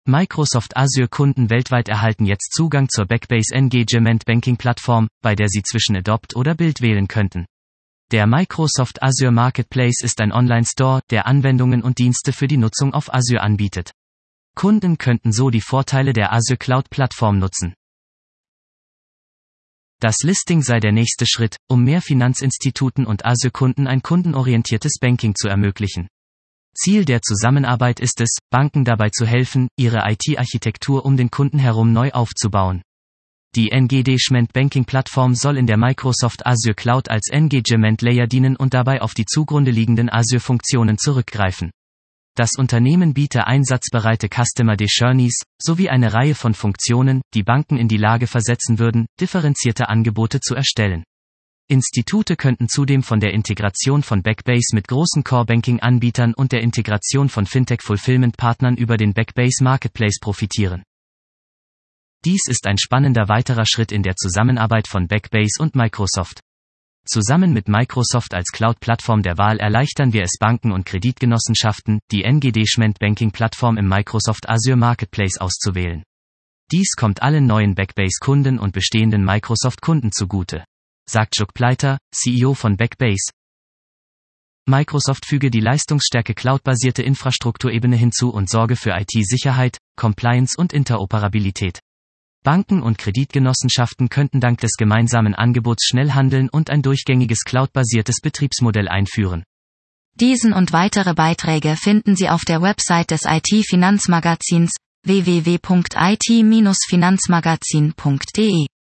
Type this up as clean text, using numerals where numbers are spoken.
Microsoft Azure-Kunden weltweit erhalten jetzt Zugang zur Backbase Engagement Banking-Plattform, bei der sie zwischen Adopt oder Build wählen könnten. Der Microsoft Azure Marketplace ist ein Online-Store, der Anwendungen und Dienste für die Nutzung auf Azure anbietet. Kunden könnten so die Vorteile der Azure Cloud-Plattform nutzen. Das Listing sei der nächste Schritt, um mehr Finanzinstituten und Azure-Kunden ein kundenorientiertes Banking zu ermöglichen. Ziel der Zusammenarbeit ist es, Banken dabei zu helfen, ihre IT-Architektur um den Kunden herum neu aufzubauen. Die Engagement Banking Plattform soll in der Microsoft Azure Cloud als Engagement Layer dienen und dabei auf die zugrunde liegenden Azure-Funktionen zurückgreifen. Das Unternehmen biete einsatzbereite Customer Journeys, sowie eine Reihe von Funktionen, die Banken in die Lage versetzen würden, differenzierte Angebote zu erstellen. Institute könnten zudem von der Integration von Backbase mit großen Core-Banking-Anbietern und der Integration von Fintech-Fulfillment-Partnern über den Backbase Marketplace profitieren. Dies ist ein spannender weiterer Schritt in der Zusammenarbeit von Backbase und Microsoft. Zusammen mit Microsoft als Cloud-Plattform der Wahl erleichtern wir es Banken und Kreditgenossenschaften, die Engagement Banking-Plattform im Microsoft Azure Marketplace auszuwählen. Dies kommt allen neuen Backbase-Kunden und bestehenden Microsoft-Kunden zugute, sagt Chuck Pleiter, CEO von Backbase. Microsoft füge die leistungsstarke cloud-basierte Infrastrukturebene hinzu und sorge für IT-Sicherheit, Compliance und Interoperabilität. Banken und Kreditgenossenschaften könnten dank des gemeinsamen Angebots schnell handeln und ein durchgängiges cloud-basiertes Betriebsmodell einführen. Diesen und weitere Beiträge finden Sie auf der Website des IT-Finanzmagazins www.it-finanzmagazin.de.